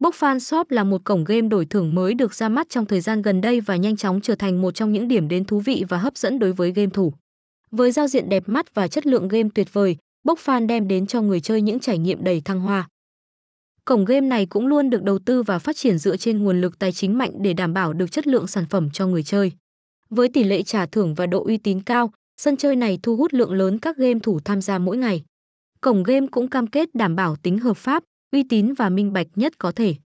Bốc Fan Shop là một cổng game đổi thưởng mới được ra mắt trong thời gian gần đây và nhanh chóng trở thành một trong những điểm đến thú vị và hấp dẫn đối với game thủ. Với giao diện đẹp mắt và chất lượng game tuyệt vời, Bốc Fan đem đến cho người chơi những trải nghiệm đầy thăng hoa. Cổng game này cũng luôn được đầu tư và phát triển dựa trên nguồn lực tài chính mạnh để đảm bảo được chất lượng sản phẩm cho người chơi. Với tỷ lệ trả thưởng và độ uy tín cao, sân chơi này thu hút lượng lớn các game thủ tham gia mỗi ngày. Cổng game cũng cam kết đảm bảo tính hợp pháp, uy tín và minh bạch nhất có thể.